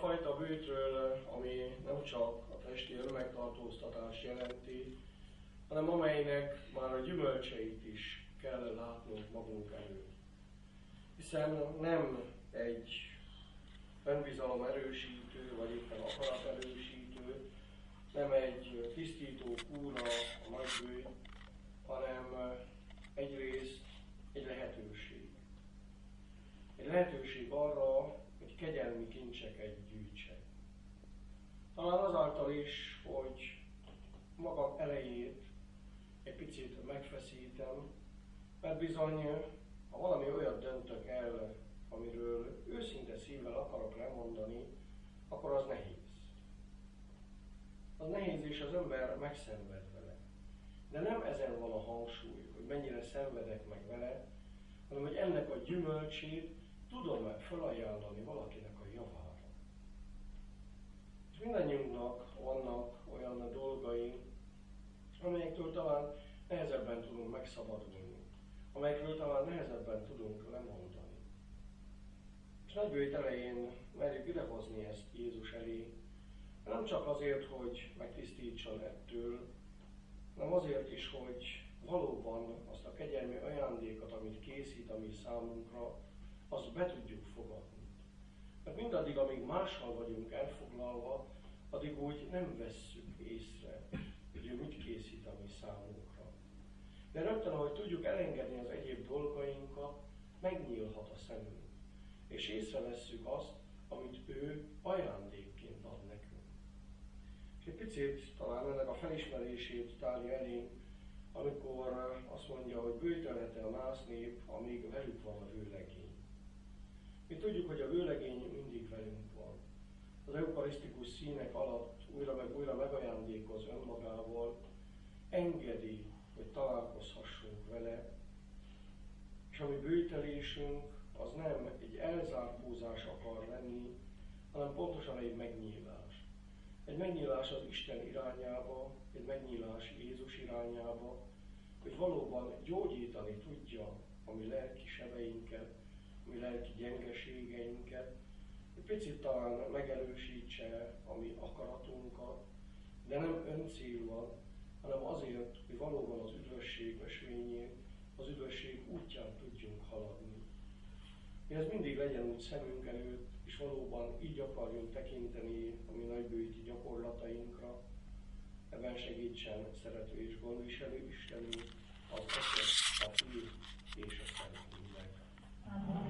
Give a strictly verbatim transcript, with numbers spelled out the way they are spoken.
fajta bűtről, ami nem csak a testi önmegtartóztatást jelenti, hanem amelynek már a gyümölcseit is kell látnunk magunk előtt. Hiszen nem egy önbizalom erősítő, vagy éppen akarat erősítő, nem egy tisztító kúra a nagybőj, hanem egyrészt egy lehetőség. Egy lehetőség arra, hogy kegyelmi kincseket gyűjtsek. Talán azáltal is, hogy magam elejét egy picit megfeszítem, mert bizony, ha valami olyat döntök el, amiről őszinte szívvel akarok lemondani, akkor az nehéz. Az nehéz, és az ember megszenved vele. De nem ezen van a hangsúly, hogy mennyire szenvedek meg vele, hanem hogy ennek a gyümölcsét tudom-e felajánlani valakinek a javára. És mindannyiunknak vannak olyan dolgaink, amelyektől talán nehezebben tudunk megszabadulni, amelyekről talán nehezebben tudunk lemondani. És nagybőjt elején merjük idehozni ezt Jézus elé, nem csak azért, hogy megtisztítson ettől, hanem azért is, hogy valóban azt a kegyelmi ajándékot, amit készít a mi számunkra, azt be tudjuk fogadni. Mert mindaddig, amíg mással vagyunk elfoglalva, addig úgy nem vesszük észre, hogy ő mit készít a mi számunkra. De rögtön, ahogy tudjuk elengedni az egyéb dolgainkat, megnyílhat a szemünk, és észrevesszük azt, amit ő ajándékként ad nekünk. És egy picit talán ennek a felismerését tárja elénk, amikor azt mondja, hogy bőtelhet-e a nász nép, amíg velük van a vőlegény. Mi tudjuk, hogy a vőlegény mindig velünk van. Az eukarisztikus színek alatt újra meg újra megajándékoz önmagával, engedi, hogy találkozhassunk vele, és a mi bőtelésünk az nem egy elzárkózás akar lenni, hanem pontosan egy megnyílás. Egy megnyílás az Isten irányába, egy megnyílás Jézus irányába, hogy valóban gyógyítani tudja a mi lelki sebeinket, a mi lelki gyengeségeinket, hogy picit talán megerősítse a mi akaratunkat, de nem öncélúan, hanem azért, hogy valóban az üdvösség ösvényén, az üdvösség útján tudjunk haladni. Mi ez mindig legyen úgy szemünk előtt, és valóban így akarjunk tekinteni a mi nagybőjti gyakorlatainkra. Ebben segítsen szerető és gondviselő Istenünk, az Atya, a Fiú és a Szent Lélek.